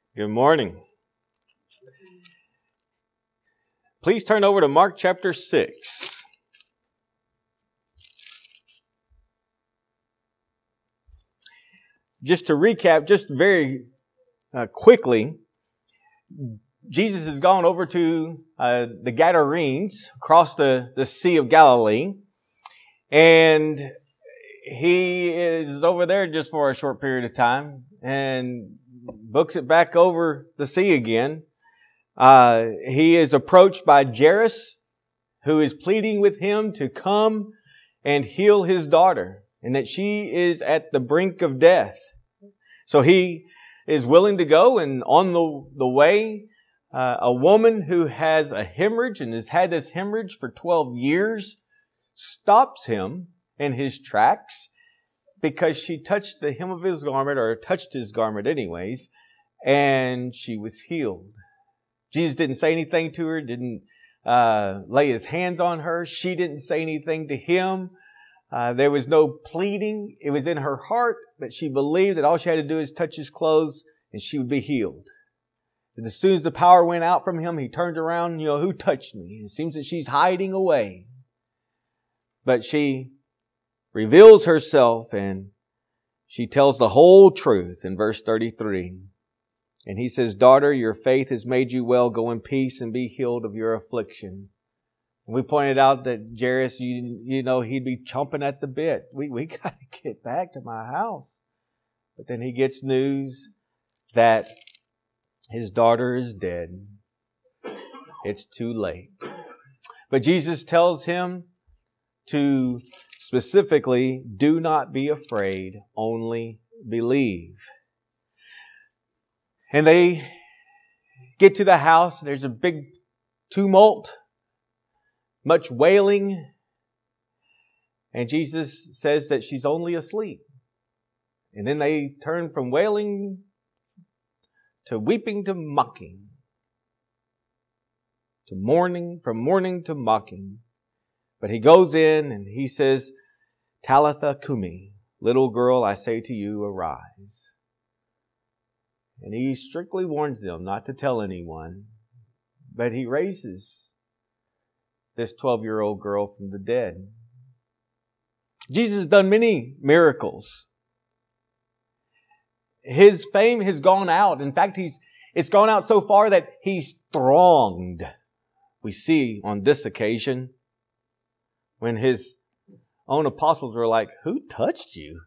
Good morning. Please turn over to Mark chapter 6. Just to recap, just very quickly, Jesus has gone over to the Gadarenes, across the Sea of Galilee, and he is over there just for a short period of time and books it back over the sea again. He is approached by Jairus, who is pleading with him to come and heal his daughter, and that she is at the brink of death. So he is willing to go, and on the way, a woman who has a hemorrhage and has had this hemorrhage for 12 years stops him in his tracks because she touched the hem of his garment, or touched his garment anyways, and she was healed. Jesus didn't say anything to her, didn't lay his hands on her. She didn't say anything to him. There was no pleading. It was in her heart that she believed that all she had to do is touch his clothes and she would be healed. And as soon as the power went out from him, he turned around, who touched me? It seems that she's hiding away. But she reveals herself and she tells the whole truth in verse 33. And he says, "Daughter, your faith has made you well. Go in peace and be healed of your affliction." And we pointed out that Jairus, he'd be chomping at the bit. We got to get back to my house. But then he gets news that his daughter is dead. It's too late. But Jesus tells him to specifically, do not be afraid, only believe. And they get to the house. There's a big tumult, much wailing. And Jesus says that she's only asleep. And then they turn from wailing to weeping to mocking. From mourning to mocking. But he goes in and he says, "Talitha cumi, little girl, I say to you, arise." And he strictly warns them not to tell anyone. But he raises this 12-year-old girl from the dead. Jesus has done many miracles. His fame has gone out. In fact, it's gone out so far that he's thronged. We see on this occasion when his own apostles were like, "Who touched you?"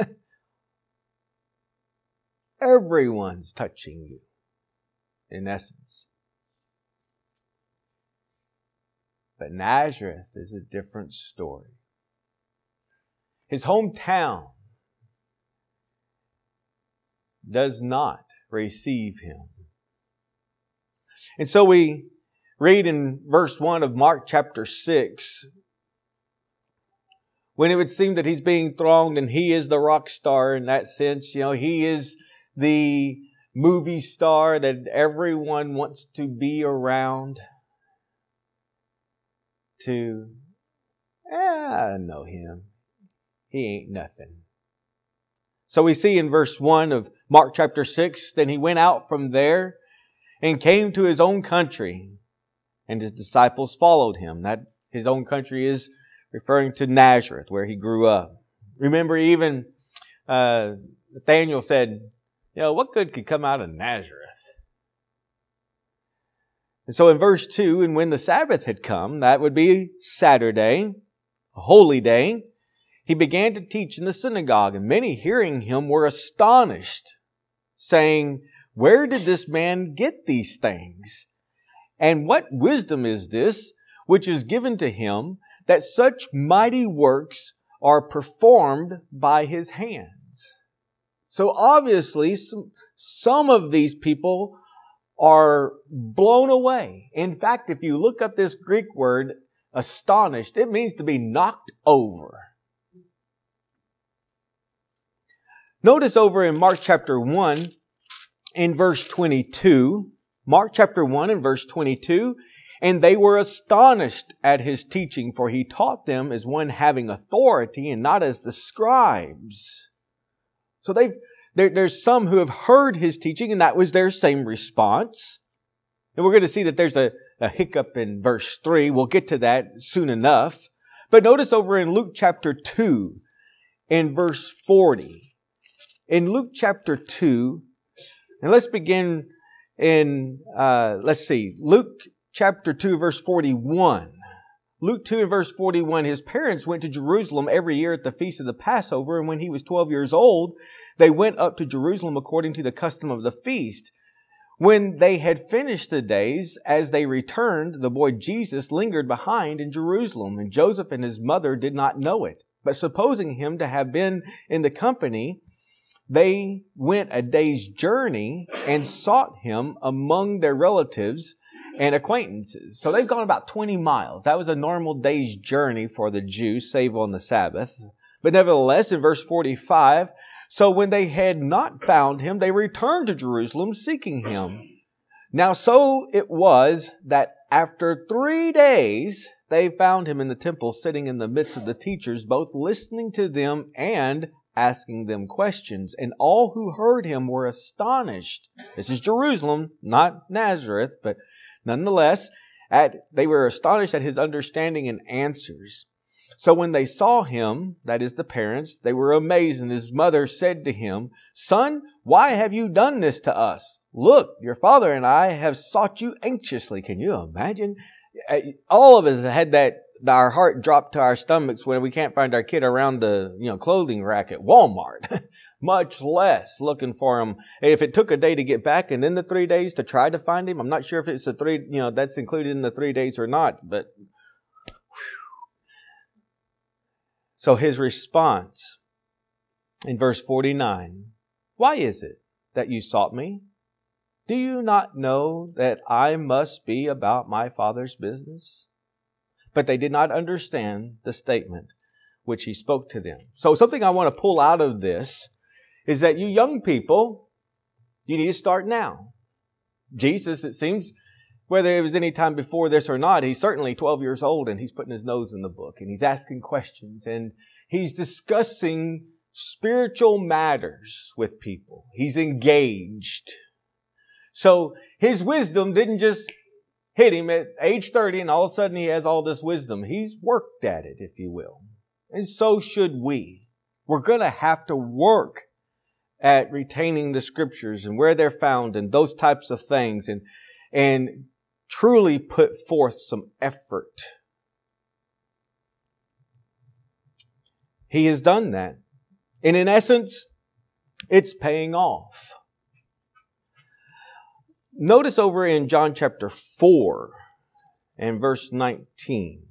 Everyone's touching you, in essence. But Nazareth is a different story. His hometown does not receive him. And so we read in verse 1 of Mark chapter 6, when it would seem that he's being thronged and he is the rock star in that sense, he is the movie star that everyone wants to be around. I know him. He ain't nothing. So we see in verse 1 of Mark chapter 6, then he went out from there and came to his own country, and his disciples followed him. That his own country is referring to Nazareth, where he grew up. Remember, even Nathanael said, what good could come out of Nazareth? And so in verse 2, and when the Sabbath had come, that would be Saturday, a holy day, he began to teach in the synagogue, and many hearing him were astonished, saying, "Where did this man get these things? And what wisdom is this which is given to him, that such mighty works are performed by his hands?" So obviously, some of these people are blown away. In fact, if you look up this Greek word, astonished, it means to be knocked over. Notice over in Mark chapter 1, in verse 22, Mark chapter 1 and verse 22, "And they were astonished at his teaching, for he taught them as one having authority and not as the scribes." So There's some who have heard his teaching, and that was their same response. And we're going to see that there's a hiccup in verse 3. We'll get to that soon enough. But notice over in Luke chapter 2, in verse 40. In Luke chapter 2, and let's begin in, Luke chapter 2, verse 41. Luke 2 and verse 41, his parents went to Jerusalem every year at the feast of the Passover, and when he was 12 years old, they went up to Jerusalem according to the custom of the feast. When they had finished the days, as they returned, the boy Jesus lingered behind in Jerusalem, and Joseph and his mother did not know it. But supposing him to have been in the company, they went a day's journey and sought him among their relatives and acquaintances. So they've gone about 20 miles. That was a normal day's journey for the Jews, save on the Sabbath. But nevertheless, in verse 45, so when they had not found him, they returned to Jerusalem seeking him. Now so it was that after 3 days, they found him in the temple, sitting in the midst of the teachers, both listening to them and asking them questions. And all who heard him were astonished. This is Jerusalem, not Nazareth, but nonetheless, they were astonished at his understanding and answers. So when they saw him, that is the parents, they were amazed. And his mother said to him, "Son, why have you done this to us? Look, your father and I have sought you anxiously." Can you imagine? All of us had our heart dropped to our stomachs when we can't find our kid around the clothing rack at Walmart. Much less looking for him. If it took a day to get back and then the 3 days to try to find him, I'm not sure if it's that's included in the 3 days or not, but so his response in verse 49, "Why is it that you sought me? Do you not know that I must be about my Father's business?" But they did not understand the statement which he spoke to them. So something I want to pull out of this is that you young people, you need to start now. Jesus, it seems, whether it was any time before this or not, he's certainly 12 years old and he's putting his nose in the book and he's asking questions and he's discussing spiritual matters with people. He's engaged. So his wisdom didn't just hit him at age 30 and all of a sudden he has all this wisdom. He's worked at it, if you will. And so should we. We're going to have to work at retaining the scriptures and where they're found and those types of things and truly put forth some effort. He has done that. And in essence, it's paying off. Notice over in John chapter 4 and verse 19.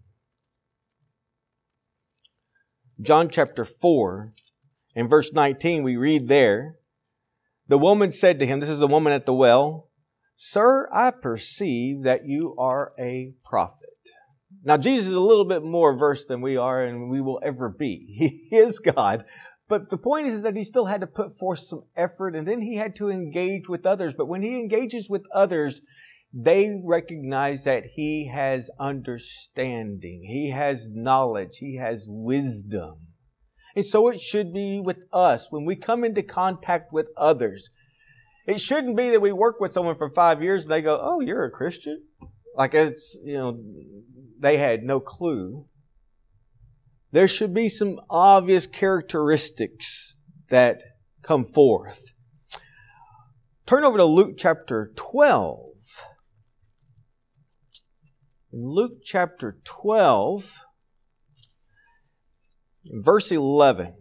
John chapter 4 and verse 19, we read there, the woman said to him, this is the woman at the well, "Sir, I perceive that you are a prophet." Now, Jesus is a little bit more versed than we are and we will ever be. He is God. But the point is that he still had to put forth some effort and then he had to engage with others. But when he engages with others, they recognize that he has understanding. He has knowledge. He has wisdom. And so it should be with us when we come into contact with others. It shouldn't be that we work with someone for 5 years and they go, "Oh, you're a Christian?" Like it's, they had no clue. There should be some obvious characteristics that come forth. Turn over to Luke chapter 12. In Luke chapter 12, verse 11.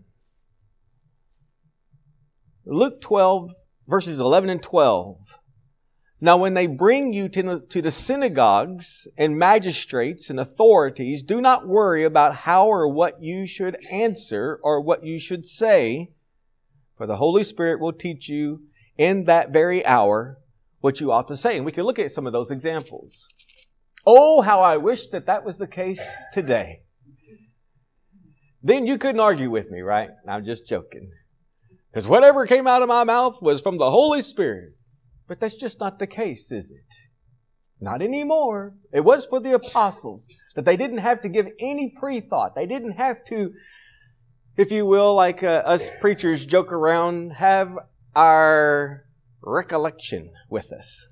Luke 12, verses 11 and 12. "Now when they bring you to the synagogues and magistrates and authorities, do not worry about how or what you should answer or what you should say, for the Holy Spirit will teach you in that very hour what you ought to say." And we can look at some of those examples. Oh, how I wish that was the case today. Then you couldn't argue with me, right? I'm just joking. Because whatever came out of my mouth was from the Holy Spirit. But that's just not the case, is it? Not anymore. It was for the apostles that they didn't have to give any pre-thought. They didn't have to, if you will, like us preachers joke around, have our recollection with us,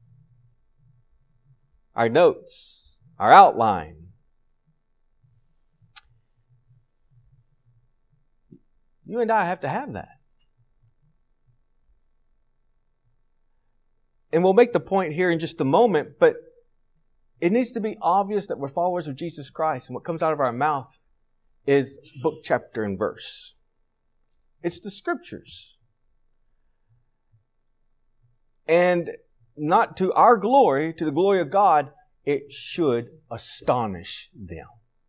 our notes, our outline. You and I have to have that. And we'll make the point here in just a moment, but it needs to be obvious that we're followers of Jesus Christ, and what comes out of our mouth is book, chapter, and verse. It's the Scriptures. And not to our glory, to the glory of God, it should astonish them.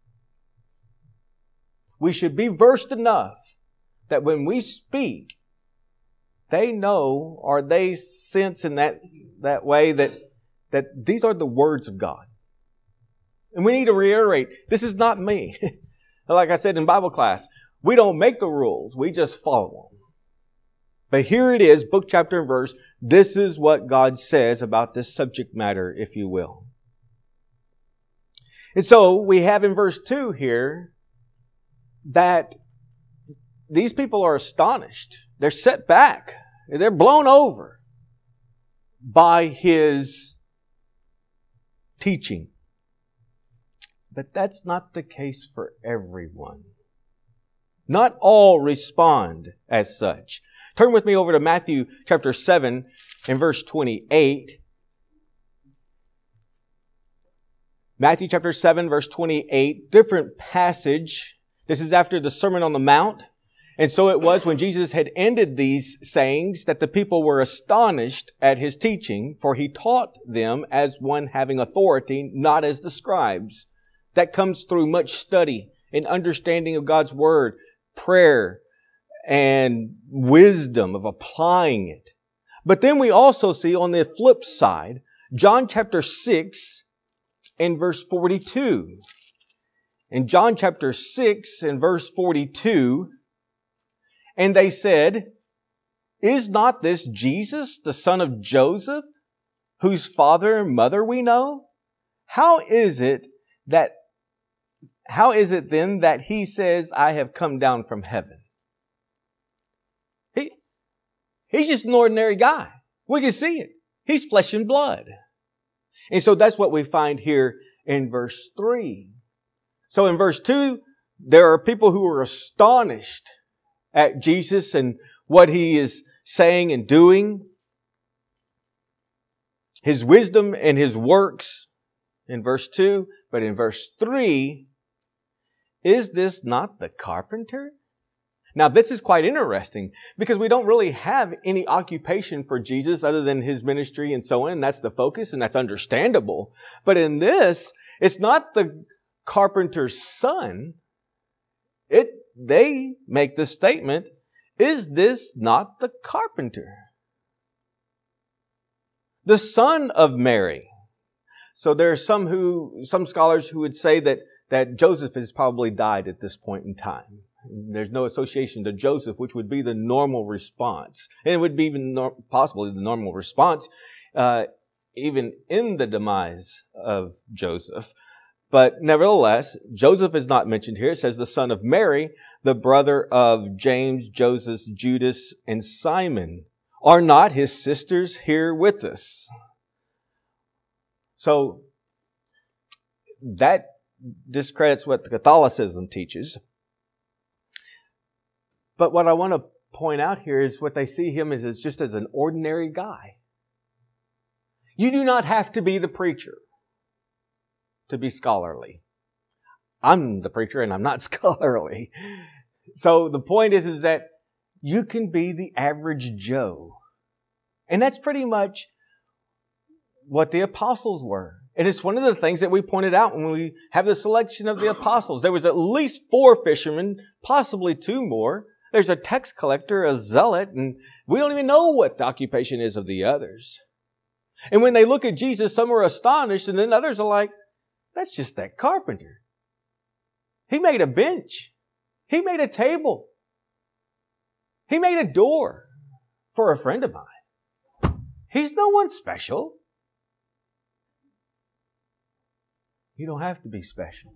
We should be versed enough that when we speak, they know or they sense in that way that these are the words of God. And we need to reiterate, this is not me. Like I said in Bible class, we don't make the rules, we just follow them. But here it is, book, chapter, and verse. This is what God says about this subject matter, if you will. And so we have in verse 2 here that these people are astonished. They're set back. They're blown over by His teaching. But that's not the case for everyone. Not all respond as such. Turn with me over to Matthew chapter 7 and verse 28. Matthew chapter 7 verse 28, different passage. This is after the Sermon on the Mount. And so it was when Jesus had ended these sayings that the people were astonished at His teaching, for He taught them as one having authority, not as the scribes. That comes through much study and understanding of God's Word, prayer, and wisdom of applying it. But then we also see on the flip side, John chapter 6 and verse 42. In John chapter 6 and verse 42, and they said, "Is not this Jesus, the son of Joseph, whose father and mother we know? How is it then that He says, 'I have come down from heaven'?" He's just an ordinary guy. We can see it. He's flesh and blood. And so that's what we find here in verse 3. So in verse 2, there are people who are astonished at Jesus and what He is saying and doing, His wisdom and His works in verse 2. But in verse 3, "Is this not the carpenter?" Now this is quite interesting because we don't really have any occupation for Jesus other than His ministry and so on. And that's the focus and that's understandable. But in this, it's not the carpenter's son. They make the statement, "Is this not the carpenter, the son of Mary?" So there are some scholars who would say that Joseph has probably died at this point in time. There's no association to Joseph, which would be the normal response. And it would be even possibly the normal response, even in the demise of Joseph. But nevertheless, Joseph is not mentioned here. It says the son of Mary, the brother of James, Joseph, Judas, and Simon. Are not his sisters here with us? So that discredits what Catholicism teaches. But what I want to point out here is what they see him as just as an ordinary guy. You do not have to be the preacher to be scholarly. I'm the preacher and I'm not scholarly. So the point is that you can be the average Joe. And that's pretty much what the apostles were. And it's one of the things that we pointed out when we have the selection of the apostles. There was at least 4 fishermen, possibly 2 more. There's a tax collector, a zealot, and we don't even know what the occupation is of the others. And when they look at Jesus, some are astonished, and then others are like, "That's just that carpenter. He made a bench. He made a table. He made a door for a friend of mine. He's no one special." You don't have to be special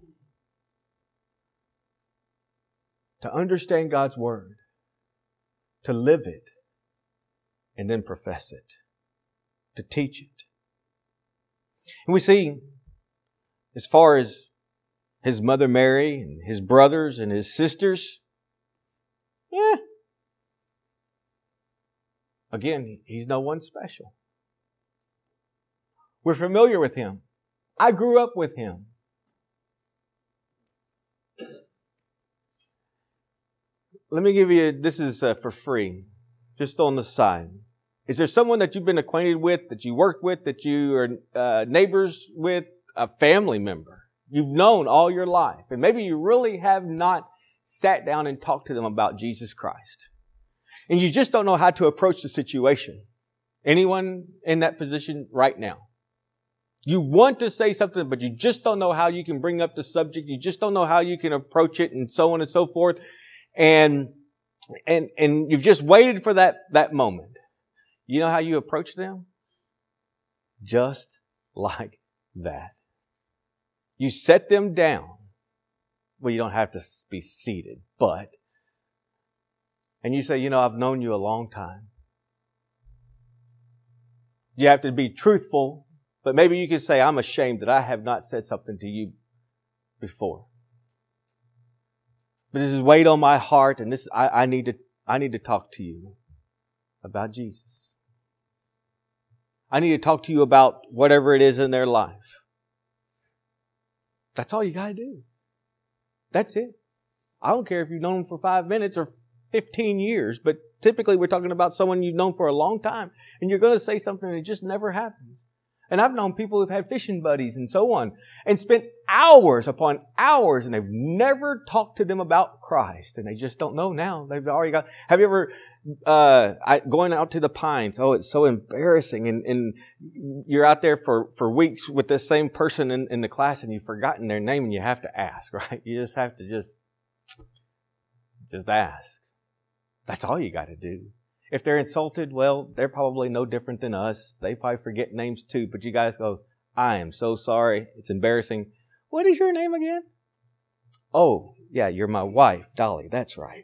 to understand God's Word, to live it, and then profess it, to teach it. And we see, as far as his mother Mary and his brothers and his sisters, again, he's no one special. We're familiar with him. I grew up with him. Let me give you, this is for free, just on the side. Is there someone that you've been acquainted with, that you worked with, that you are neighbors with, a family member you've known all your life, and maybe you really have not sat down and talked to them about Jesus Christ, and you just don't know how to approach the situation? Anyone in that position right now? You want to say something, but you just don't know how you can bring up the subject. You just don't know how you can approach it, and so on and so forth. And you've just waited for that moment. You know how you approach them? Just like that. You set them down. Well, you don't have to be seated, and you say, I've known you a long time. You have to be truthful, but maybe you can say, I'm ashamed that I have not said something to you before. But this is weight on my heart, and I need to talk to you about Jesus. I need to talk to you about whatever it is in their life. That's all you got to do. That's it. I don't care if you've known them for 5 minutes or 15 years, but typically we're talking about someone you've known for a long time, and you're going to say something that just never happens. And I've known people who've had fishing buddies and so on, and spent hours upon hours, and they've never talked to them about Christ, and they just don't know now. They've already got. Have you ever going out to the Pines? Oh, it's so embarrassing, and you're out there for weeks with this same person in the class, and you've forgotten their name, and you have to ask, right? You just have to just ask. That's all you got to do. If they're insulted, well, they're probably no different than us. They probably forget names too. But you guys go, I am so sorry. It's embarrassing. What is your name again? Oh, yeah, you're my wife, Dolly. That's right.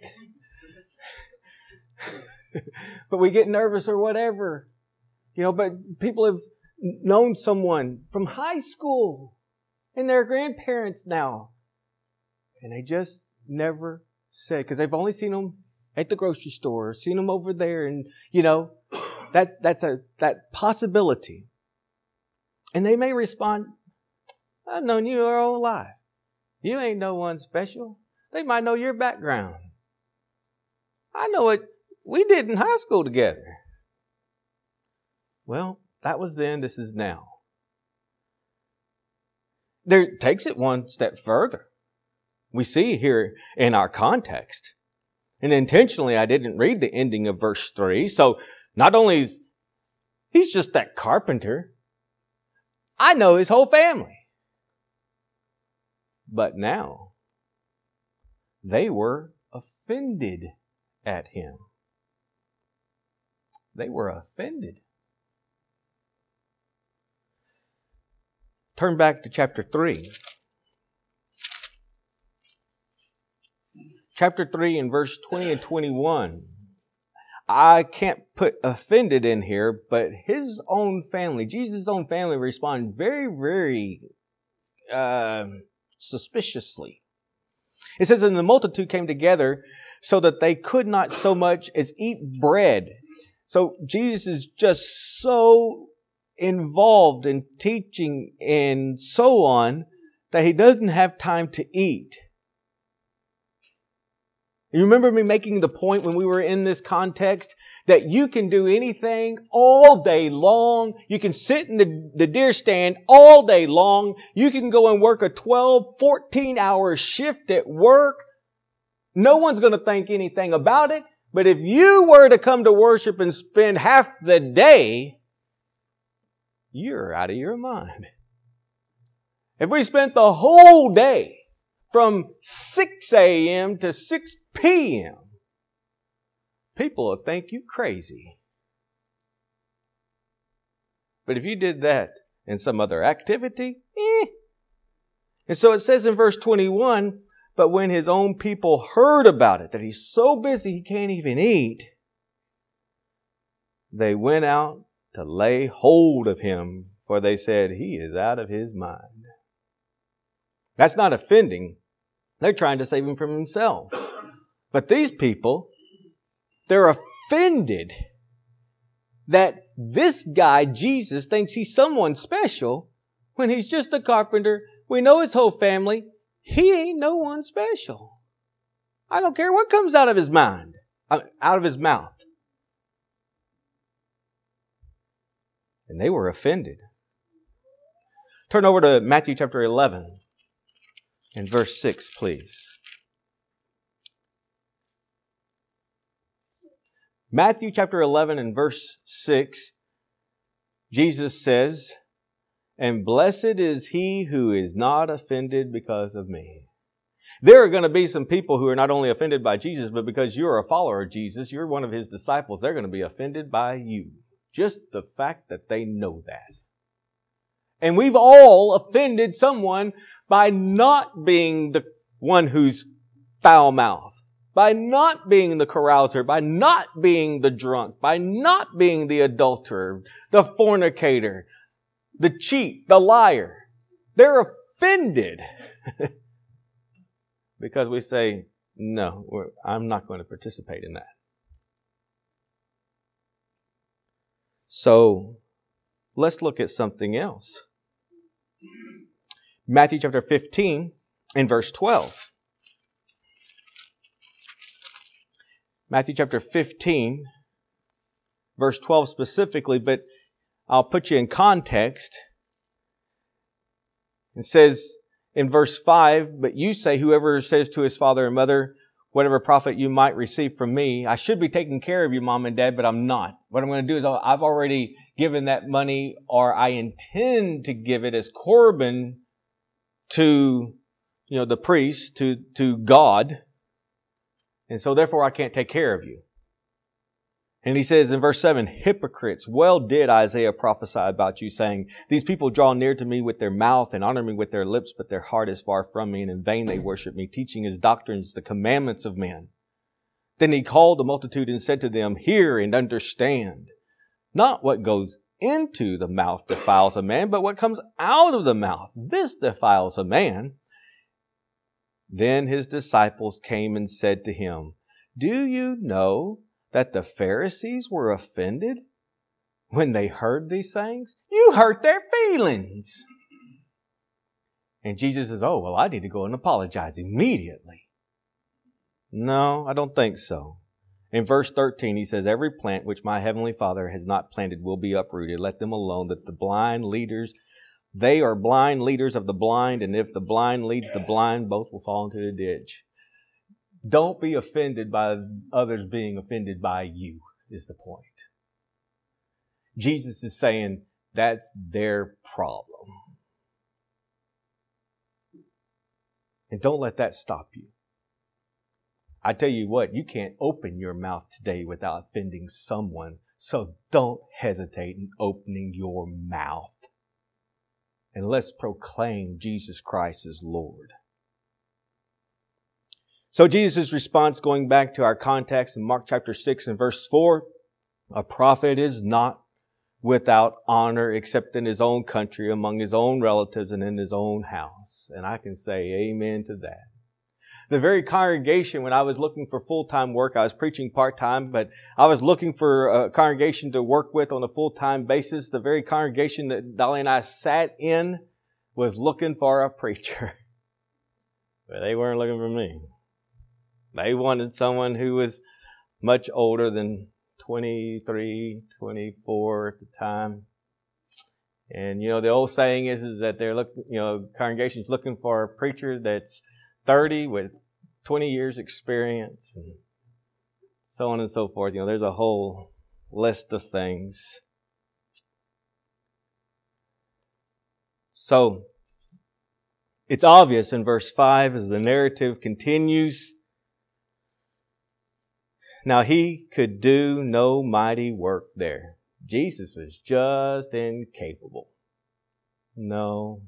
But we get nervous or whatever. But people have known someone from high school and they're grandparents now. And they just never say, because they've only seen them at the grocery store, seen them over there, and that's that possibility. And they may respond, I've known you your whole life. You ain't no one special. They might know your background. I know what we did in high school together. Well, that was then, this is now. There takes it one step further. We see here in our context. And intentionally, I didn't read the ending of verse 3. So not only is he's just that carpenter, I know his whole family. But now, they were offended at him. They were offended. Turn back to chapter 3. Chapter 3 and verse 20 and 21. I can't put offended in here, but his own family, Jesus' own family, respond very, very suspiciously. It says, and the multitude came together so that they could not so much as eat bread. So Jesus is just so involved in teaching and so on that he doesn't have time to eat. You remember me making the point when we were in this context that you can do anything all day long. You can sit in the deer stand all day long. You can go and work a 12, 14-hour shift at work. No one's going to think anything about it. But if you were to come to worship and spend half the day, you're out of your mind. If we spent the whole day from 6 a.m. to 6 p.m., people will think you crazy. But if you did that in some other activity, And so it says in verse 21, but when his own people heard about it, that he's so busy he can't even eat, they went out to lay hold of him, for they said, he is out of his mind. That's not offending. They're trying to save him from himself. But these people, they're offended that this guy, Jesus, thinks he's someone special when he's just a carpenter. We know his whole family. He ain't no one special. I don't care what comes out of his mind, out of his mouth. And they were offended. Turn over to Matthew chapter 11 and verse 6, please. Matthew chapter 11 and verse 6, Jesus says, and blessed is he who is not offended because of me. There are going to be some people who are not only offended by Jesus, but because you're a follower of Jesus, you're one of his disciples, they're going to be offended by you. Just the fact that they know that. And we've all offended someone by not being the one who's foul-mouthed, by not being the carouser, by not being the drunk, by not being the adulterer, the fornicator, the cheat, the liar. They're offended because we say, no, I'm not going to participate in that. So let's look at something else. Matthew chapter 15 and verse 12. Matthew chapter 15, verse 12 specifically, but I'll put you in context. It says in verse 5, but you say, whoever says to his father and mother, whatever profit you might receive from me, I should be taking care of you, mom and dad, but I'm not. What I'm going to do is I've already given that money, or I intend to give it as Corban to, the priest, to God. And so therefore I can't take care of you. And he says in verse 7, hypocrites, well did Isaiah prophesy about you, saying, these people draw near to me with their mouth and honor me with their lips, but their heart is far from me, and in vain they worship me, teaching as doctrines the commandments of men. Then he called the multitude and said to them, hear and understand. Not what goes into the mouth defiles a man, but what comes out of the mouth. This defiles a man. Then his disciples came and said to him, do you know that the Pharisees were offended when they heard these things? You hurt their feelings. And Jesus says, I need to go and apologize immediately. No, I don't think so. In verse 13, he says, every plant which my heavenly Father has not planted will be uprooted. Let them alone, that the blind leaders, they are blind leaders of the blind, and if the blind leads the blind, both will fall into the ditch. Don't be offended by others being offended by you, is the point. Jesus is saying that's their problem. And don't let that stop you. I tell you what, you can't open your mouth today without offending someone. So don't hesitate in opening your mouth. And let's proclaim Jesus Christ as Lord. So Jesus' response, going back to our context in Mark chapter 6 and verse 4, a prophet is not without honor except in his own country, among his own relatives, and in his own house. And I can say amen to that. The very congregation, when I was looking for full-time work, I was preaching part-time, but I was looking for a congregation to work with on a full-time basis. The very congregation that Dolly and I sat in was looking for a preacher. But they weren't looking for me. They wanted someone who was much older than 23, 24 at the time. And, the old saying is that they're congregation's looking for a preacher that's 30 with 20 years experience and so on and so forth. There's a whole list of things. So, it's obvious in verse 5 as the narrative continues. Now, he could do no mighty work there. Jesus was just incapable. No.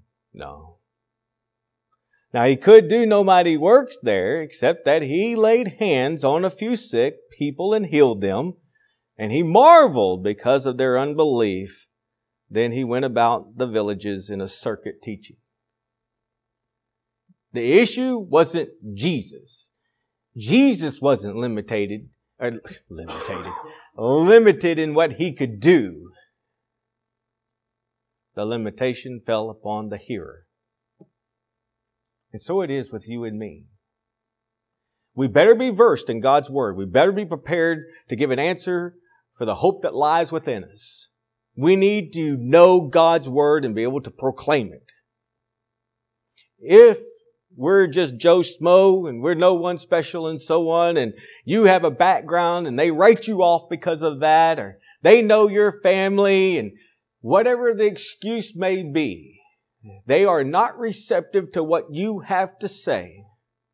Now, he could do no mighty works there, except that he laid hands on a few sick people and healed them. And he marveled because of their unbelief. Then he went about the villages in a circuit teaching. The issue wasn't Jesus. Jesus wasn't limited in what he could do. The limitation fell upon the hearer. And so it is with you and me. We better be versed in God's Word. We better be prepared to give an answer for the hope that lies within us. We need to know God's Word and be able to proclaim it. If we're just Joe Smo and we're no one special and so on, and you have a background and they write you off because of that, or they know your family, and whatever the excuse may be, they are not receptive to what you have to say.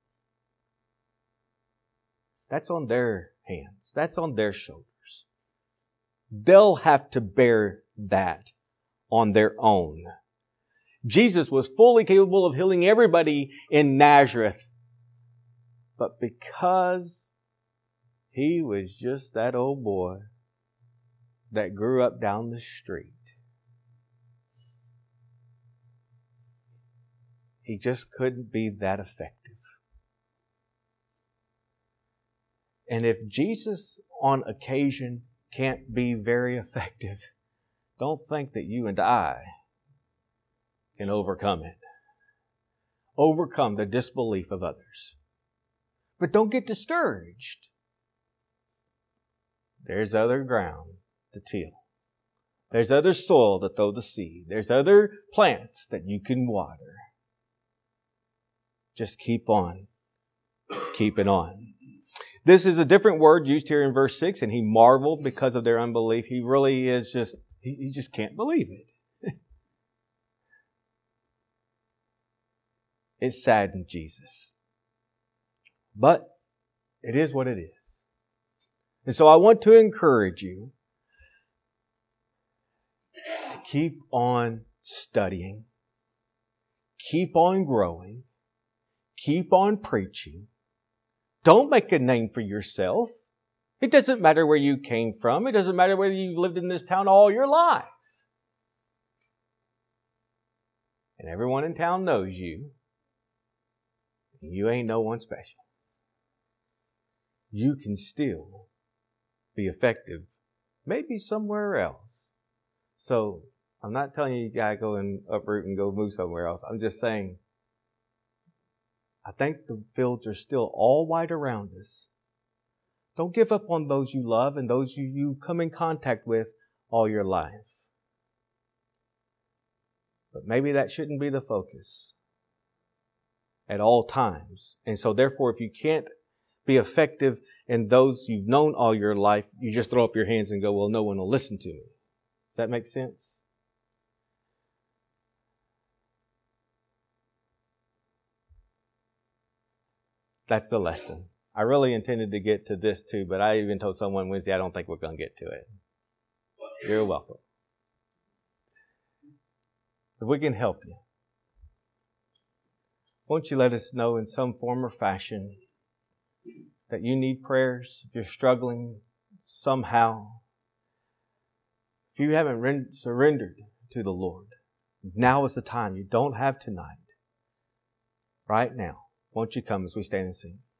That's on their hands. That's on their shoulders. They'll have to bear that on their own. Jesus was fully capable of healing everybody in Nazareth. But because he was just that old boy that grew up down the street, he just couldn't be that effective. And if Jesus on occasion can't be very effective, don't think that you and I can overcome it. Overcome the disbelief of others. But don't get discouraged. There's other ground to till. There's other soil to throw the seed. There's other plants that you can water. Just keep on keeping on. This is a different word used here in verse 6, and he marveled because of their unbelief. He really is just, he just can't believe it. It saddened Jesus. But it is what it is. And so I want to encourage you to keep on studying, keep on growing, keep on preaching. Don't make a name for yourself. It doesn't matter where you came from. It doesn't matter whether you've lived in this town all your life. And everyone in town knows you. You ain't no one special. You can still be effective, maybe somewhere else. So I'm not telling you gotta go and uproot and go move somewhere else. I'm just saying, I think the fields are still all white around us. Don't give up on those you love and those you come in contact with all your life. But maybe that shouldn't be the focus at all times. And so therefore, if you can't be effective in those you've known all your life, you just throw up your hands and go, well, no one will listen to me. Does that make sense? That's the lesson. I really intended to get to this too, but I even told someone Wednesday, I don't think we're going to get to it. You're welcome. If we can help you, won't you let us know in some form or fashion that you need prayers, if you're struggling somehow, if you haven't surrendered to the Lord, now is the time. You don't have tonight. Right now. Won't you come as we stand and sing?